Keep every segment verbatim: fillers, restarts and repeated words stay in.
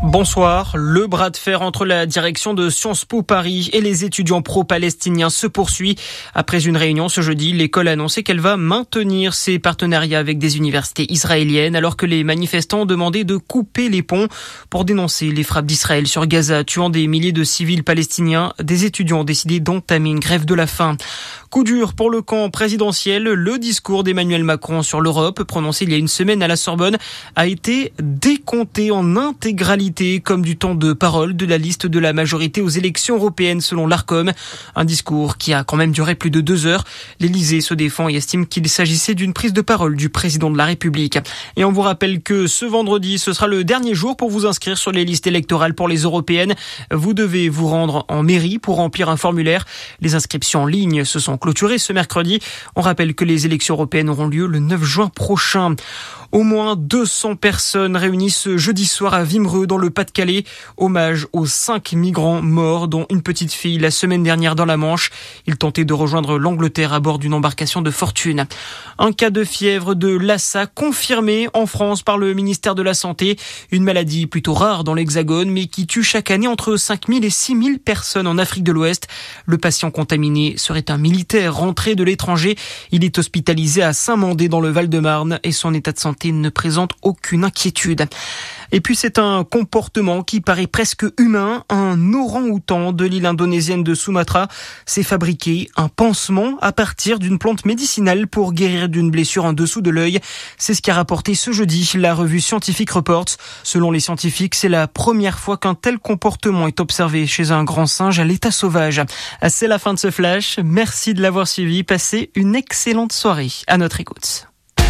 Bonsoir. Le bras de fer entre la direction de Sciences Po Paris et les étudiants pro-palestiniens se poursuit. Après une réunion ce jeudi, l'école a annoncé qu'elle va maintenir ses partenariats avec des universités israéliennes alors que les manifestants ont demandé de couper les ponts pour dénoncer les frappes d'Israël sur Gaza, tuant des milliers de civils palestiniens. Des étudiants ont décidé d'entamer une grève de la faim. Coup dur pour le camp présidentiel. Le discours d'Emmanuel Macron sur l'Europe, prononcé il y a une semaine à la Sorbonne, a été décompté en intégralité comme du temps de parole de la liste de la majorité aux élections européennes selon l'Arcom. Un discours qui a quand même duré plus de deux heures. L'Élysée se défend et estime qu'il s'agissait d'une prise de parole du président de la République. Et on vous rappelle que ce vendredi, ce sera le dernier jour pour vous inscrire sur les listes électorales pour les européennes. Vous devez vous rendre en mairie pour remplir un formulaire. Les inscriptions en ligne se sont clôturées ce mercredi. On rappelle que les élections européennes auront lieu le neuf juin prochain. Au moins deux cents personnes réunies ce jeudi soir à Wimereux dans le Pas-de-Calais. Hommage aux cinq migrants morts, dont une petite fille la semaine dernière dans la Manche. Ils tentaient de rejoindre l'Angleterre à bord d'une embarcation de fortune. Un cas de fièvre de Lassa confirmé en France par le ministère de la Santé. Une maladie plutôt rare dans l'Hexagone, mais qui tue chaque année entre cinq mille et six mille personnes en Afrique de l'Ouest. Le patient contaminé serait un militaire rentré de l'étranger. Il est hospitalisé à Saint-Mandé dans le Val-de-Marne et son état de santé ne présente aucune inquiétude. Et puis c'est un comportement qui paraît presque humain. Un orang-outan de l'île indonésienne de Sumatra s'est fabriqué un pansement à partir d'une plante médicinale pour guérir d'une blessure en dessous de l'œil. C'est ce qu'a rapporté ce jeudi la revue Scientific Reports. Selon les scientifiques, c'est la première fois qu'un tel comportement est observé chez un grand singe à l'état sauvage. C'est la fin de ce flash. Merci de l'avoir suivi. Passez une excellente soirée à notre écoute.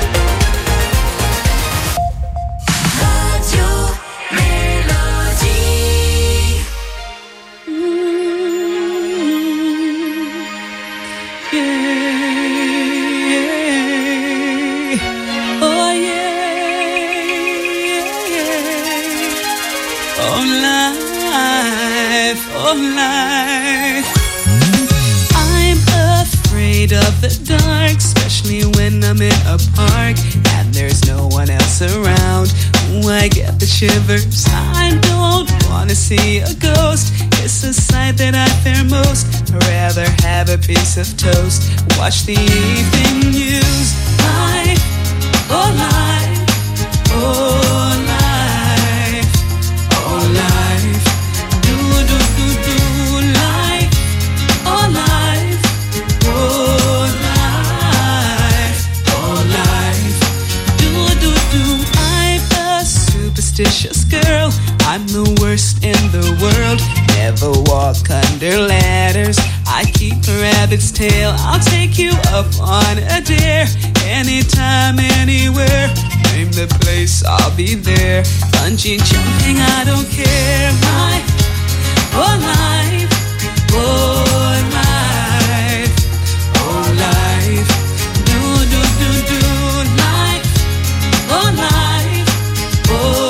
Oh, life. I'm afraid of the dark, especially when I'm in a park and there's no one else around. Ooh, I get the shivers. I don't wanna see a ghost. It's a sight that I fear most. I'd rather have a piece of toast. Watch the evening news. Life, oh life, oh life, oh life. Superstitious girl, I'm the worst in the world. Never walk under ladders. I keep a rabbit's tail. I'll take you up on a dare. Anytime, anywhere. Name the place, I'll be there. Bungee jumping, I don't care. My, oh life, oh life, oh life. Do, do, do, do, life, oh life, oh.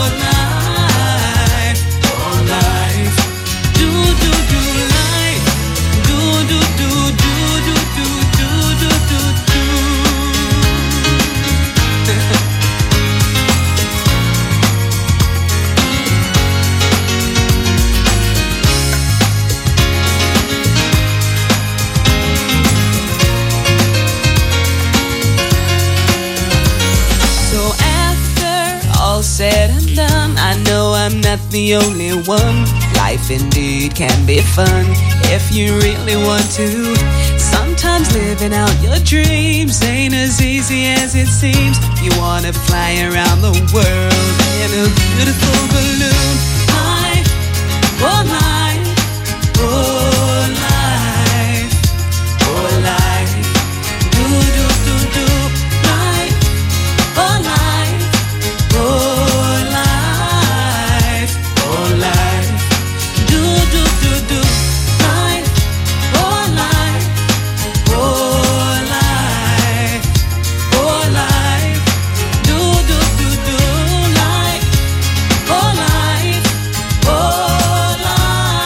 Said and done, I know I'm not the only one. Life indeed can be fun if you really want to. Sometimes living out your dreams ain't as easy as it seems. You wanna fly around the world in a beautiful balloon. Life, oh life, oh life, oh life. Do, do, do, do, life, oh life, oh. Oh, life, oh, life, oh, life.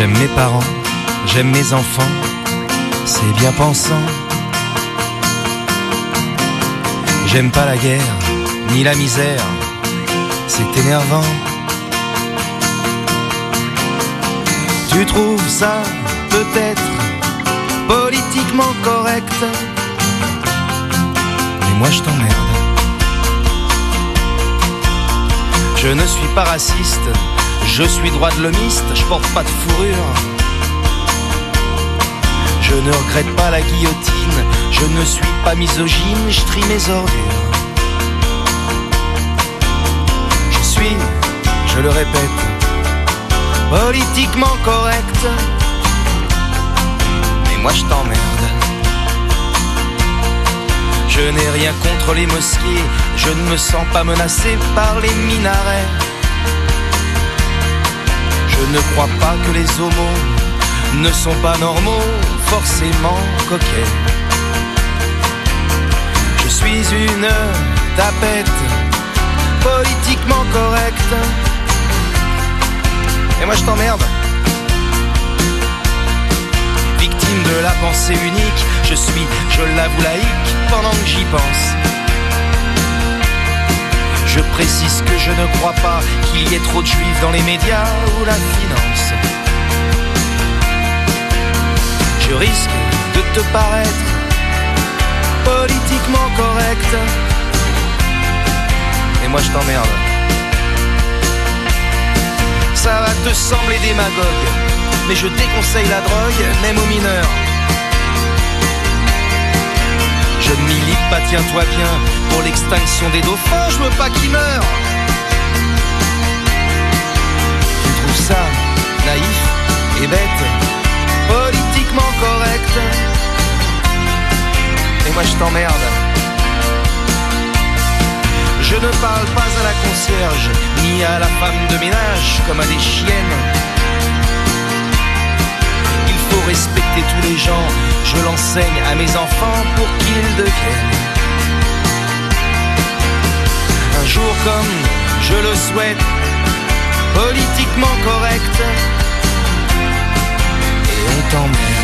J'aime mes parents, j'aime mes enfants, c'est bien pensant. J'aime pas la guerre, ni la misère, c'est énervant. Tu trouves ça peut-être politiquement correct, mais moi je t'emmerde. Je ne suis pas raciste, je suis droit de l'homiste, je porte pas de fourrure. Je ne regrette pas la guillotine, je ne suis pas misogyne, je trie mes ordures. Je suis, je le répète, politiquement correct, mais moi je t'emmerde. Je n'ai rien contre les mosquées, je ne me sens pas menacé par les minarets. Je ne crois pas que les homos ne sont pas normaux, forcément coquets. Je suis une tapette, politiquement correcte, et moi je t'emmerde. Victime de la pensée unique, je suis, je l'avoue, laïque pendant que j'y pense. Je précise que je ne crois pas qu'il y ait trop de juifs dans les médias ou la finance. Je risque de te paraître politiquement correct, et moi je t'emmerde. Ça va te sembler démagogue, mais je déconseille la drogue, même aux mineurs. Je ne milite pas, tiens-toi bien, pour l'extinction des dauphins, je veux pas qu'ils meurent. Tu trouves ça naïf et bête, politiquement correct, et moi je t'emmerde. Je ne parle pas à la concierge, ni à la femme de ménage, comme à des chiennes. Il faut respecter tous les gens, je l'enseigne à mes enfants pour qu'ils deviennent un jour comme je le souhaite, politiquement correct, et on t'emmerde.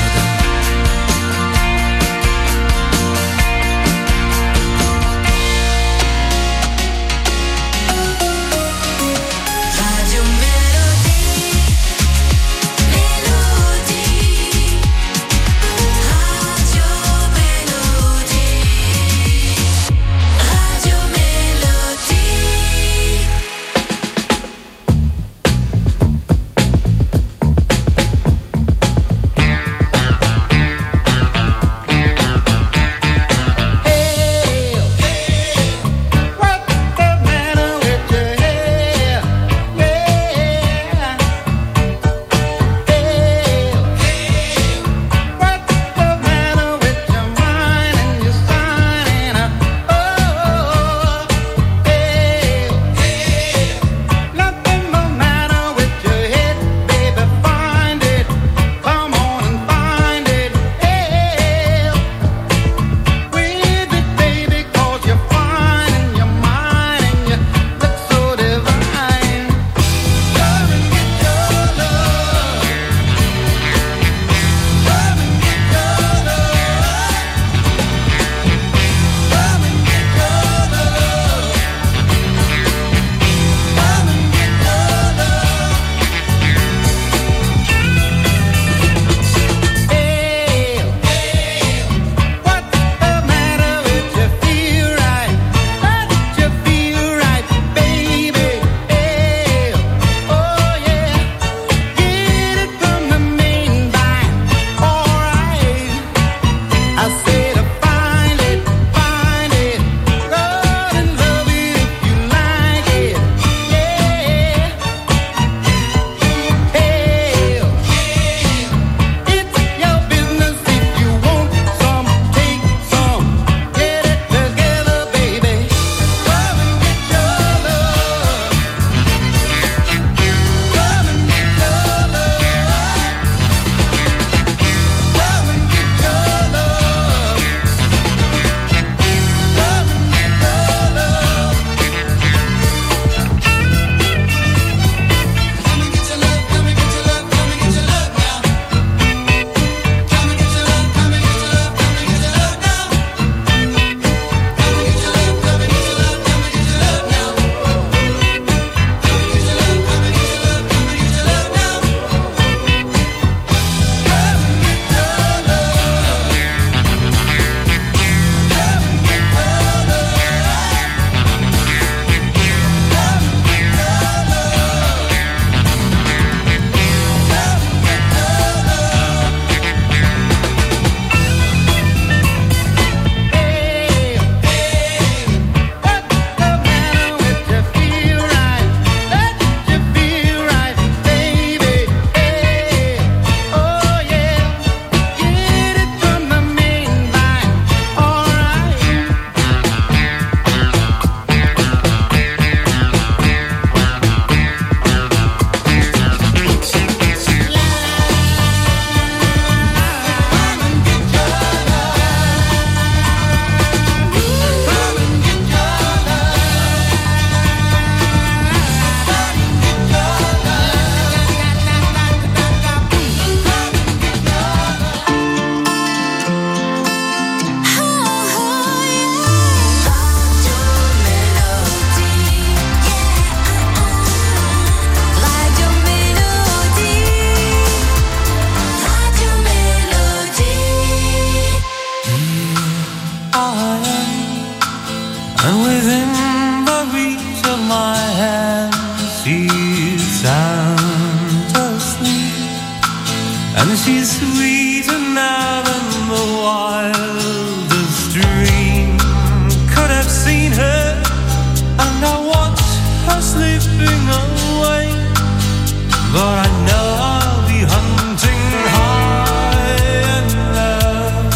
I am, and within the reach of my hand, she's sound asleep, and she's sweeter now than the wildest dream could have seen her. And I watch her slipping away, but I know I'll be hunting high and low.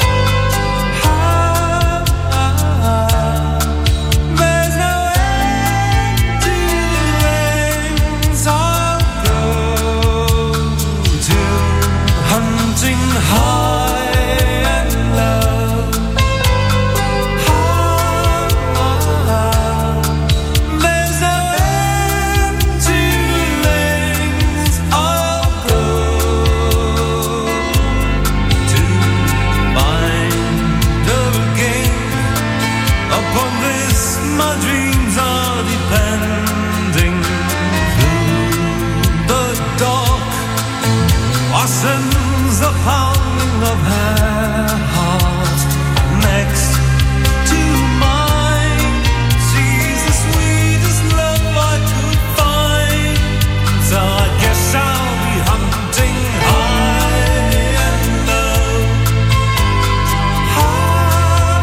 High, high. There's no end to the lengths I'll go to, hunting high and low. High, high. There's no end to the lengths I'll go to find her again. Upon this my dreams are depending. Through the dark washes the pounding of her heart next to mine. She's the sweetest love I could find, so I guess I'll be hunting high and low. High,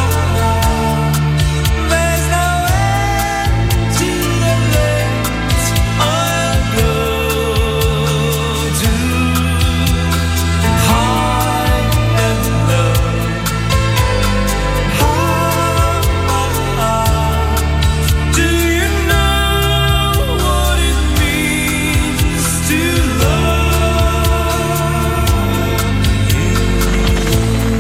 there's no end to the lengths I'll go to, high and low. High, do you know what it means to love you?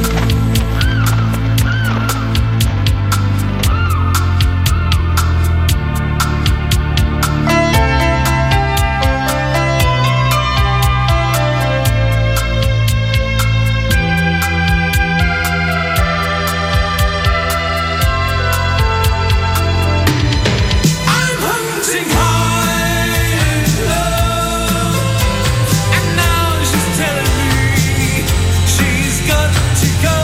I'm hunting high and low, and now she's telling me she's got to go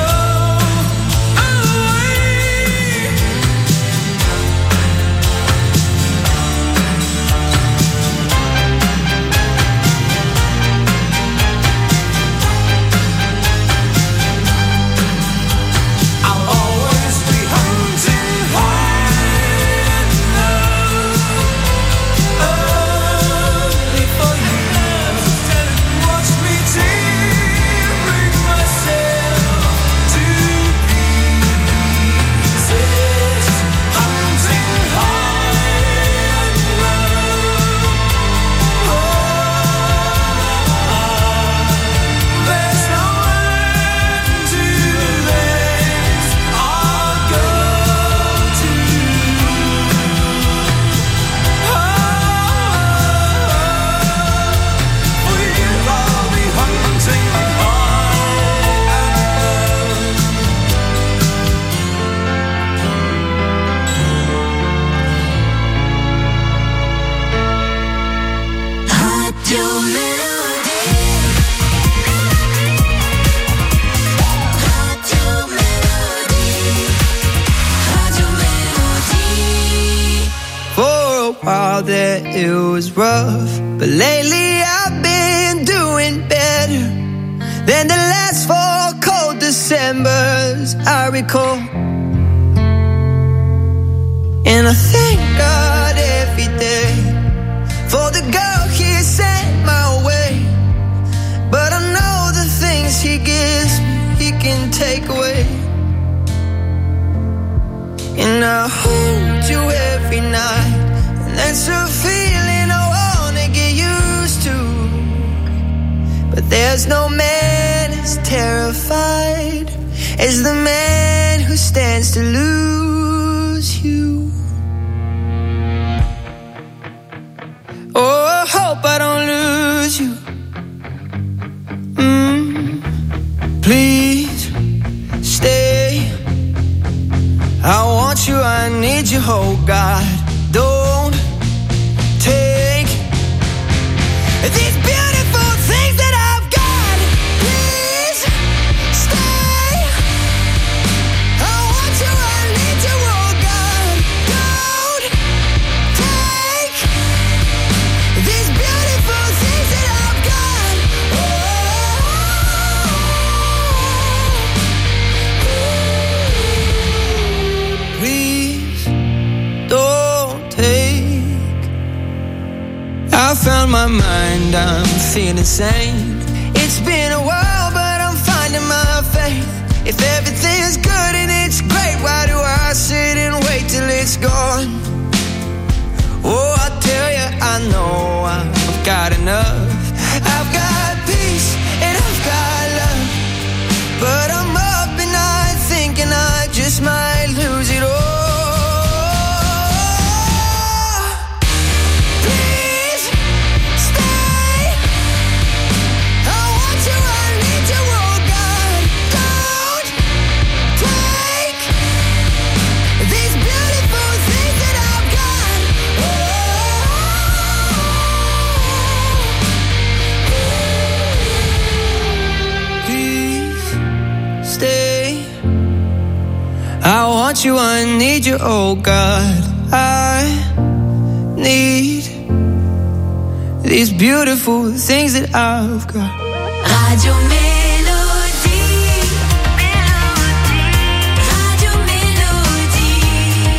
away. I'll always be hunting high and low, only for you. Watch me tearing myself to pieces, hunting high and low. There's no end to the lengths I'll go to. For you I'll be hunting high Radio Mélodie. Radio Mélodie. Radio Mélodie. For a while there it was rough, but lately I've been doing better than the last four cold Decembers I recall. And I thank God every day for the girl He sent my way. But I know the things He gives me He can take away. And I hold you every night, and that's a feeling I wanna get used to. But there's no man as terrified as the man who stands to lose you. Oh, I hope I don't lose you. Mm, please stay. I want you, I need you, oh God. Don't take these beautiful things that I've got. Please stay. my mind, I'm feeling sane. It's been a while, but I'm finding my faith. If everything's good and it's great, why do I sit and wait till it's gone? Oh, I tell you, I know I've got enough. I've got peace and I've got love, but I'm up at night thinking I just might lose it all. I want you, I need you, oh God. I need these beautiful things that I've got. Radio Mélodie, Mélodie, Radio Mélodie,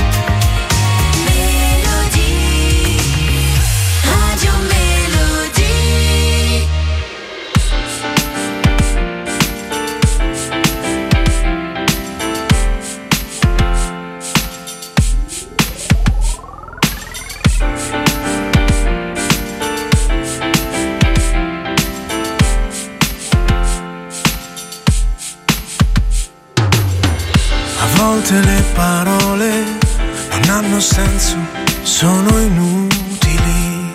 Mélodie, Radio Mélodie. A volte le parole non hanno senso, sono inutili.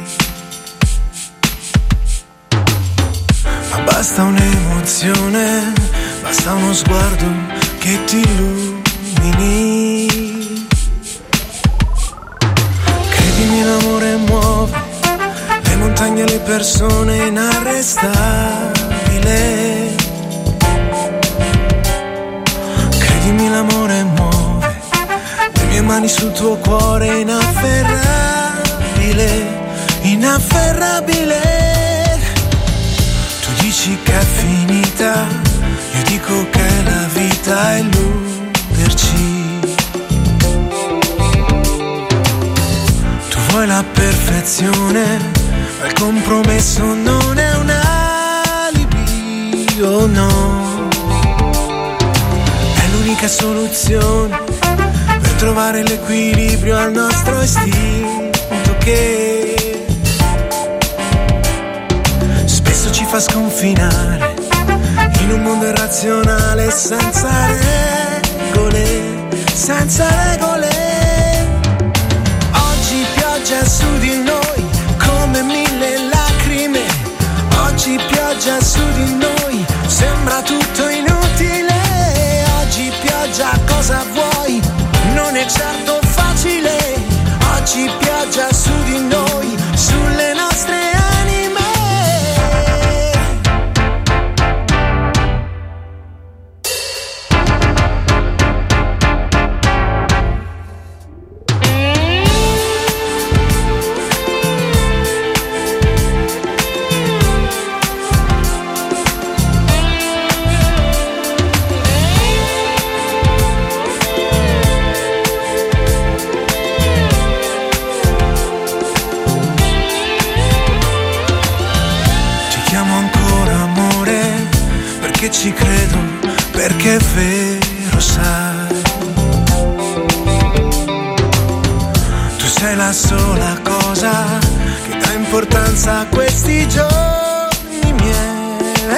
Ma basta un'emozione, basta uno sguardo che ti illumini. Credimi, l'amore muove le montagne e le persone, inarrestabile. Credimi, l'amore muove le mie mani sul tuo cuore, inafferrabile, inafferrabile. Tu dici che è finita, io dico che la vita è illuderci. Tu vuoi la perfezione, ma il compromesso non è un alibi, oh no. L'unica soluzione per trovare l'equilibrio al nostro istinto che spesso ci fa sconfinare in un mondo irrazionale senza regole, senza regole. Oggi pioggia su di noi come mille lacrime, oggi pioggia su di noi, sembra tutto inutile. Oggi pioggia, cosa vuoi? Non è certo facile. Oggi pioggia su di noi, sulle nostre anime. Ci credo perché è vero, sai. Tu sei la sola cosa che dà importanza a questi giorni miei.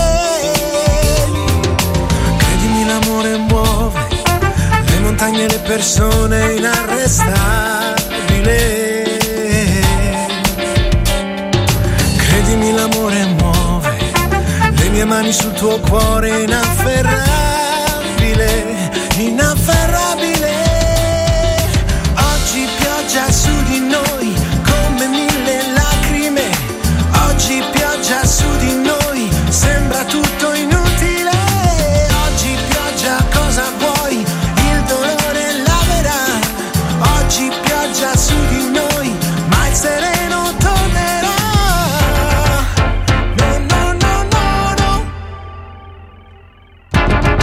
Credimi, l'amore muove le montagne e le persone, inarrestabile. Credimi, l'amore muove le mie mani sul tuo cuore, inafferrabile, inafferrabile. Oggi pioggia su di noi come mille lacrime, oggi pioggia su di noi, sembra tutto inutile. Oggi pioggia, cosa vuoi? Il dolore laverà. Oggi pioggia su di noi, ma il sereno tornerà. No, no, no, no, no.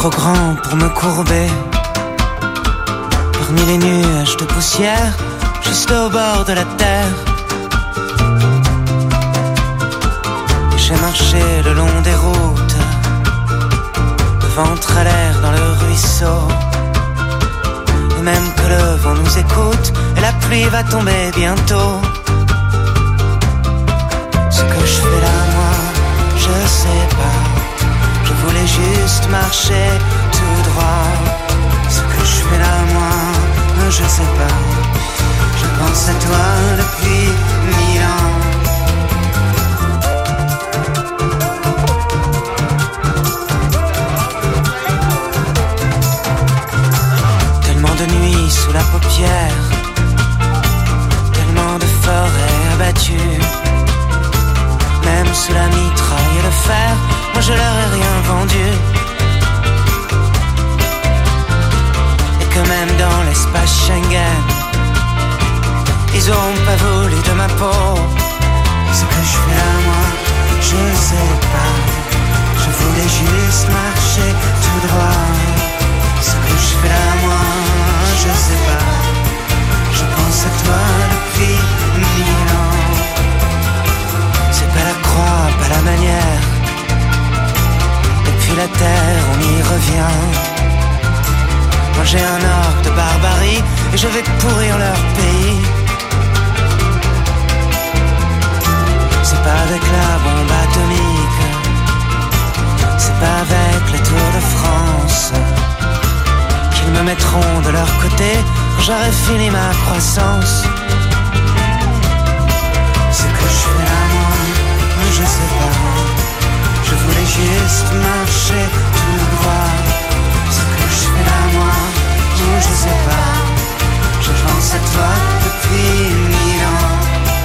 trop grand pour me courber parmi les nuages de poussière, juste au bord de la terre. J'ai marché le long des routes, le ventre à l'air dans le ruisseau. Et même que le vent nous écoute, et la pluie va tomber bientôt. Ce que je fais là, moi, je sais pas. Je voulais juste marcher tout droit. Ce que je fais là, moi, je sais pas. Je pense à toi depuis mille ans. Tellement de nuits sous la paupière, tellement de forêts abattues. Même sous la mitraille et le fer, moi je leur ai rien vendu. Et que même dans l'espace Schengen, ils auront pas volé de ma peau. Ce que je fais là, moi, je sais pas. Je voulais juste marcher tout droit. Ce que je fais là, moi, je sais pas. Je pense à toi depuis mille ans. C'est pas la croix, pas la manière. Et puis la terre, on y revient. Moi j'ai un orgue de barbarie et je vais pourrir leur pays. C'est pas avec la bombe atomique, c'est pas avec les Tours de France qu'ils me mettront de leur côté quand j'aurai fini ma croissance. Ce que je fais là, moi, je sais pas. Je voulais juste marcher tout droit. Ce que je fais là, moi, je sais pas. Je pense à toi depuis mille ans.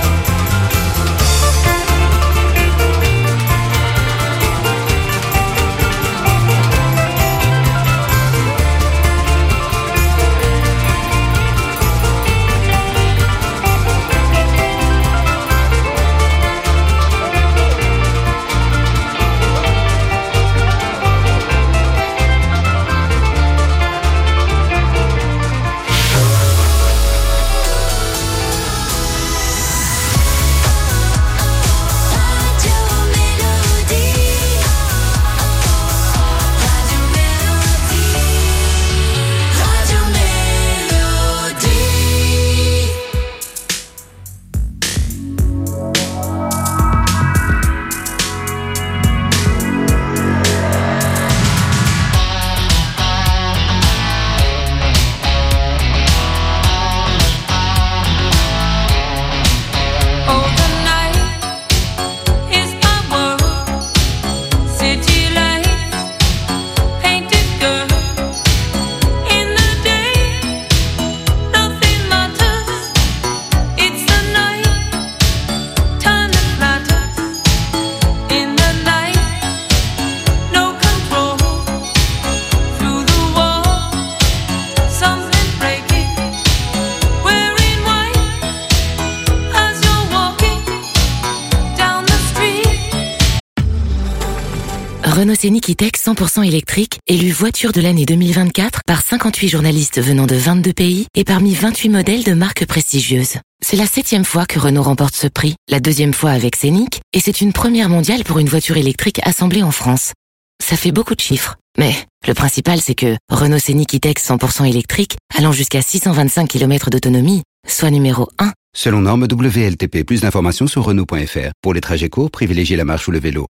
Renault Scénic E-Tech cent pour cent électrique, élu voiture de l'année deux mille vingt-quatre par cinquante-huit journalistes venant de vingt-deux pays et parmi vingt-huit modèles de marques prestigieuses. C'est la septième fois que Renault remporte ce prix, la deuxième fois avec Scénic, et c'est une première mondiale pour une voiture électrique assemblée en France. Ça fait beaucoup de chiffres, mais le principal c'est que Renault Scénic E-Tech cent pour cent électrique, allant jusqu'à six cent vingt-cinq kilomètres d'autonomie, soit numéro un. Selon norme W L T P, plus d'informations sur Renault point F R. Pour les trajets courts, privilégiez la marche ou le vélo.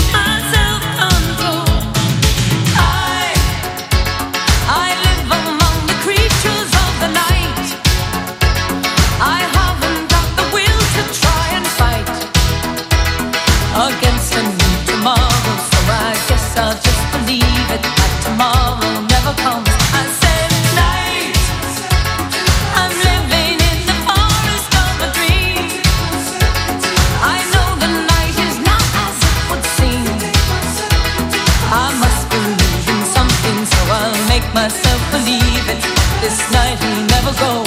Against a new tomorrow, so I guess I'll just believe it. That tomorrow never comes. I said night. I'm living in the forest of a dream. I know the night is not as it would seem. I must believe in something, so I'll make myself believe it. This night will never go.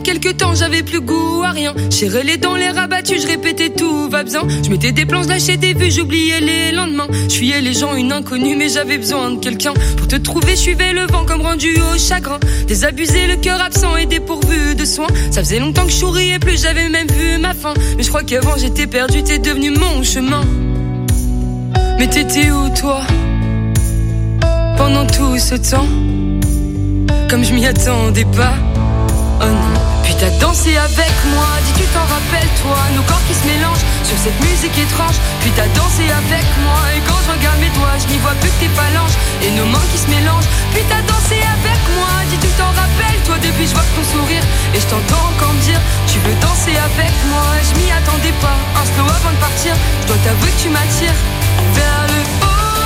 quelques temps, j'avais plus goût à rien. J'irais les dents, les rabattus, je répétais tout va bien. Je mettais des plans, je lâchais des vues, j'oubliais les lendemains. Je fuyais les gens, une inconnue, mais j'avais besoin de quelqu'un. Pour te trouver, je suivais le vent comme rendu au chagrin. Désabusé, le cœur absent et dépourvu de soins. Ça faisait longtemps que je souriais plus, j'avais même vu ma fin. Mais je crois qu'avant j'étais perdu, t'es devenu mon chemin. Mais t'étais où toi pendant tout ce temps? Comme je m'y attendais pas. Oh non. Puis t'as dansé avec moi, dis tu t'en rappelles toi. Nos corps qui se mélangent sur cette musique étrange. Puis t'as dansé avec moi. Et quand je regarde mes doigts, je n'y vois plus que tes phalanges et nos mains qui se mélangent. Puis t'as dansé avec moi, dis tu t'en rappelles toi. Depuis je vois ton sourire et je t'entends encore me dire tu veux danser avec moi. Je m'y attendais pas, un slow avant de partir. Je dois t'avouer que tu m'attires vers le haut.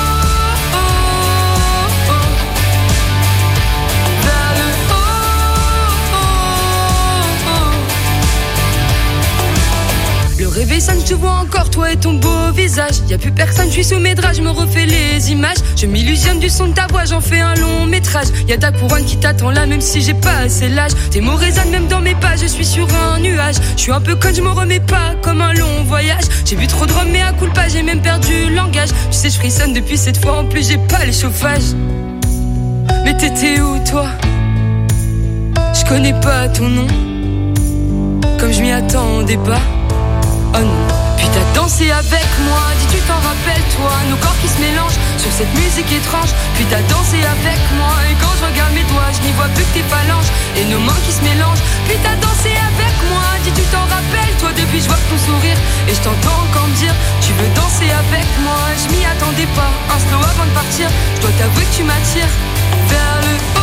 Le réveil sonne, je te vois encore, toi et ton beau visage. Y'a plus personne, je suis sous mes draps, je me refais les images. Je m'illusionne du son de ta voix, j'en fais un long métrage. Y'a ta couronne qui t'attend là, même si j'ai pas assez l'âge. Tes mots résonnent même dans mes pas, je suis sur un nuage. Je suis un peu conne, je me remets pas, comme un long voyage. J'ai bu trop de rhum, mais à coup de pas, j'ai même perdu le langage. Tu sais, je frissonne depuis cette fois, en plus j'ai pas les chauffages. Mais t'étais où toi? Je connais pas ton nom, comme je m'y attendais pas. Oh non. Puis t'as dansé avec moi, dis tu t'en rappelles toi. Nos corps qui se mélangent sur cette musique étrange. Puis t'as dansé avec moi. Et quand je regarde mes doigts, je n'y vois plus que tes phalanges et nos mains qui se mélangent. Puis t'as dansé avec moi, dis tu t'en rappelles toi. Depuis je vois ton sourire et je t'entends encore me dire tu veux danser avec moi. Je m'y attendais pas, un slow avant de partir. Je dois t'avouer que tu m'attires vers le haut.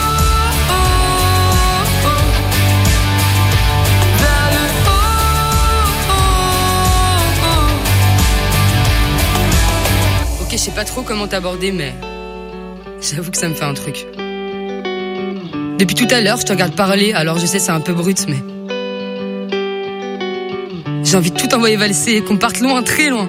Je sais pas trop comment t'aborder, mais j'avoue que ça me fait un truc. Depuis tout à l'heure, je te regarde parler, alors je sais c'est un peu brut, mais j'ai envie de tout envoyer valser et qu'on parte loin, très loin.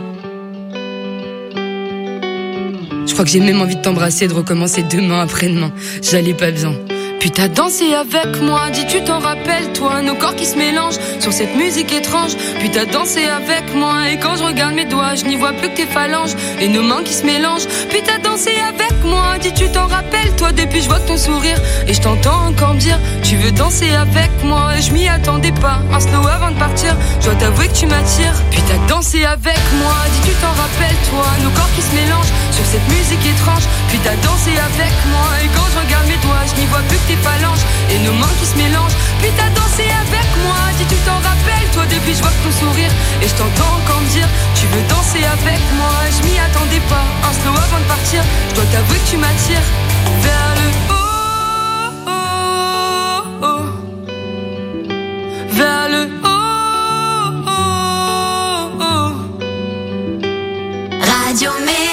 Je crois que j'ai même envie de t'embrasser et de recommencer demain après-demain. J'allais pas bien. Puis t'as dansé avec moi, dis tu t'en rappelles toi. Nos corps qui se mélangent sur cette musique étrange. Puis t'as dansé avec moi. Et quand je regarde mes doigts, je n'y vois plus que tes phalanges et nos mains qui se mélangent. Puis t'as dansé avec moi, dis tu t'en rappelles toi. Depuis je vois ton sourire et je t'entends encore me dire tu veux danser avec moi. Et je m'y attendais pas, un slow avant de partir. Je dois t'avouer que tu m'attires. Puis t'as dansé avec moi, dis tu t'en rappelles toi. Nos corps qui se mélangent sur cette musique étrange. Puis t'as dansé avec moi. Et quand je regarde mes doigts, je n'y vois plus que tes phalanges et nos mains qui se mélangent. Puis t'as dansé avec moi, dis tu t'en rappelles toi. Depuis je vois ton sourire et je t'entends encore me dire tu veux danser avec moi. Je m'y attendais pas, un slow avant de partir. Je dois t'avouer que tu m'attires vers le haut, oh, oh. Vers le haut, oh, oh. Radio Mélodie.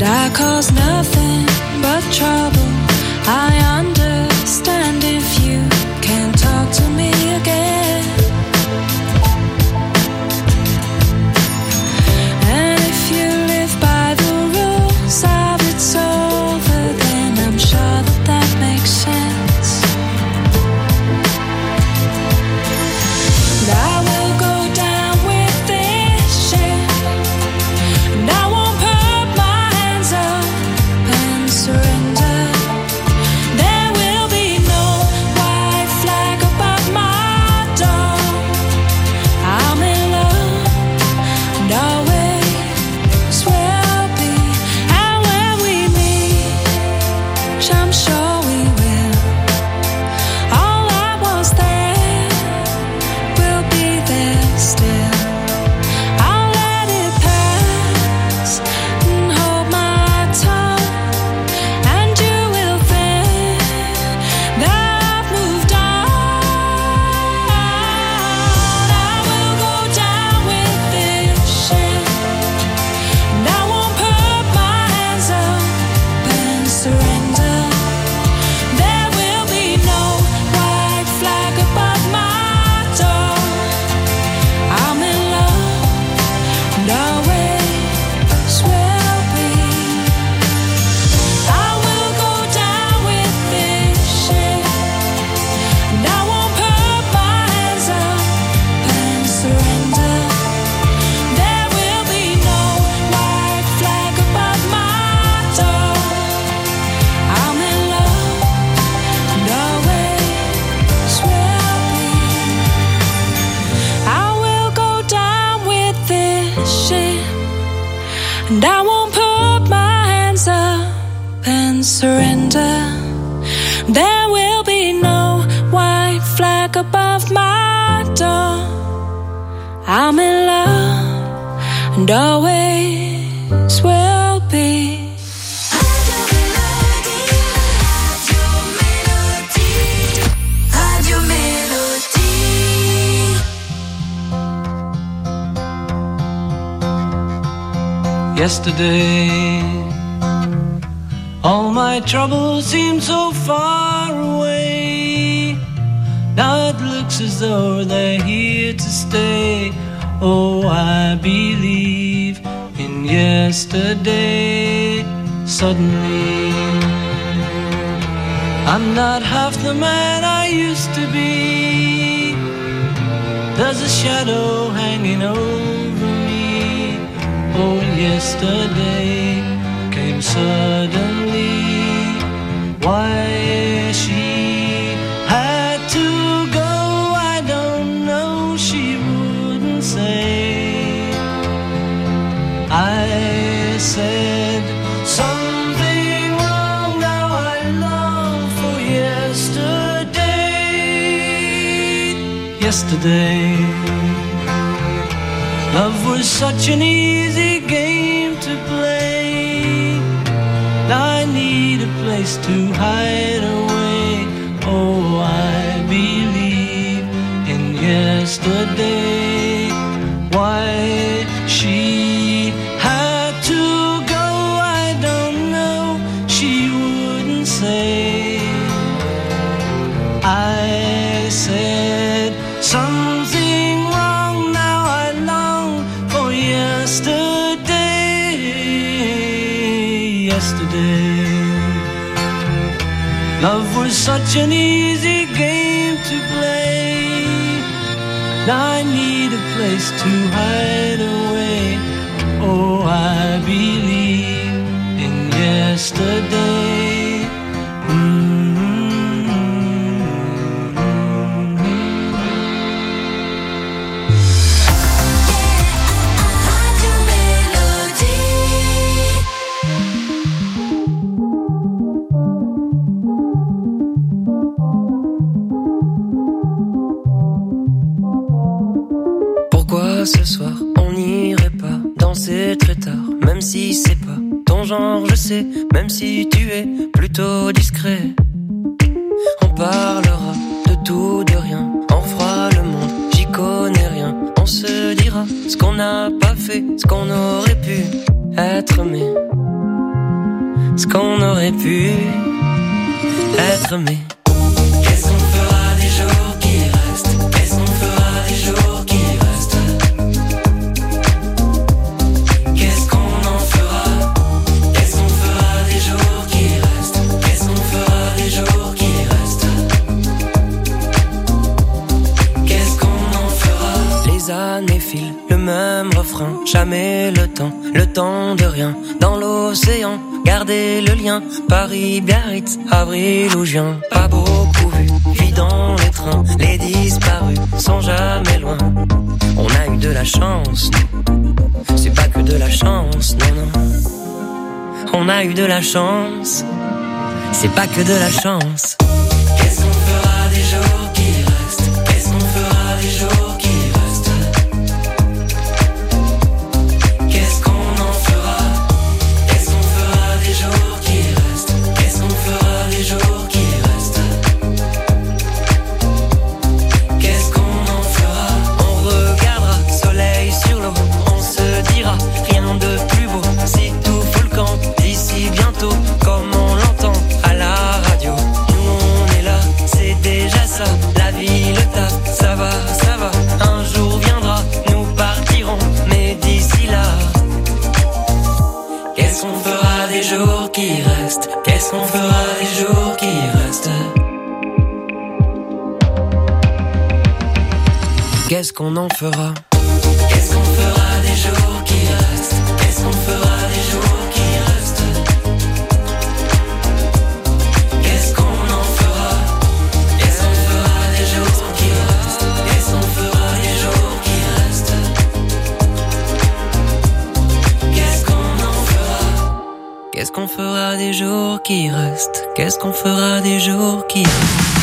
I cause nothing but trouble. I understand if you can't talk to me again. And if you live by the rules of it's over, then I'm sure that that makes sense. And I will go down with this ship, and I won't put my hands up and surrender. There will be no white flag above my door. I'm in love, and always will be. And when we meet, I'm sure we will. All I was there will be there still. I'll let it pass and hold my tongue, and you will think that I've moved on. I will go down with this ship, and I won't put my hands up and surrender. There will be no white flag above my door. I'm in love, and always will be. I will go down with this ship, and I won't put my hands up and surrender. There will be no white flag above my door. I'm in love, and always will be. I will go down with this ship, and I won't put my hands up and surrender. There will be no white flag above my door. I'm in love, and always will be. Radio Mélodie. Yesterday, all my troubles seem so far away. Now it looks as though they're here to stay. Oh, I believe in yesterday. Suddenly, I'm not half the man I used to be. There's a shadow hanging over me. Oh, yesterday came suddenly. Why she had to go, I don't know, she wouldn't say. I said something wrong, now I long for yesterday. Yesterday, love was such an easy game to play. Now I need a place to hide away. Oh, I believe in yesterday. Why she had to go, I don't know, she wouldn't say. I said something wrong, now I long for yesterday. Yesterday, love was such an easy game to play. Now I need a place to hide away. Oh, I believe in yesterday. Radio Mélodie. Pourquoi ce soir on n'irait pas danser très tard, même si c'est pas ton genre, je sais, même si tu es plutôt discret. On parlera de tout, de rien, on fera le monde, j'y connais rien. On se dira ce qu'on n'a pas fait, ce qu'on aurait pu être, mais ce qu'on aurait pu être, mais qu'est-ce qu'on fera des jours qui restent? Qu'est-ce qu'on fera des jours qui restent? Qu'est-ce qu'on en fera? Qu'est-ce qu'on fera des jours qui restent? Qu'est-ce qu'on fera des jours qui restent? Qu'est-ce qu'on en fera? les années filent, le même refrain, jamais le temps, le temps de rien, dans l'océan, garder le lien, Paris, Biarritz, avril ou juin, pas beaucoup vu, vie dans les trains, les disparus sont jamais loin, on a eu de la chance, nous. C'est pas que de la chance, non, non, on a eu de la chance, c'est pas que de la chance. Qu'est-ce qu'on fera des jours qui restent? Qu'est-ce qu'on fera des jours qui restent? Qu'est-ce qu'on en fera? Qu'est-ce qu'on fera des jours qui restent? Qu'est-ce qu'on fera des jours qui restent? Qu'est-ce qu'on en fera? On regardera soleil sur l'eau, on se dira rien de plus beau, si tout fout le camp d'ici bientôt, comme on l'entend à la radio. Nous on est là, c'est déjà ça, la vie, le taf, ça va, ça va. Un jour viendra, nous partirons, mais d'ici là, Qu'est-ce qu'on fera des jours qui restent? Qu'est-ce qu'on fera des jours qui restent? qu'est-ce qu'on en fera? Qu'est-ce qu'on fera des jours qui restent? Qu'est-ce qu'on fera des jours qui restent? Qu'est-ce qu'on en fera? Qu'est-ce qu'on fera des jours qui restent? Qu'est-ce qu'on fera des jours qui restent? Qu'est-ce qu'on en fera? Qu'est-ce qu'on fera des jours qui restent? Qu'est-ce qu'on fera des jours qui restent?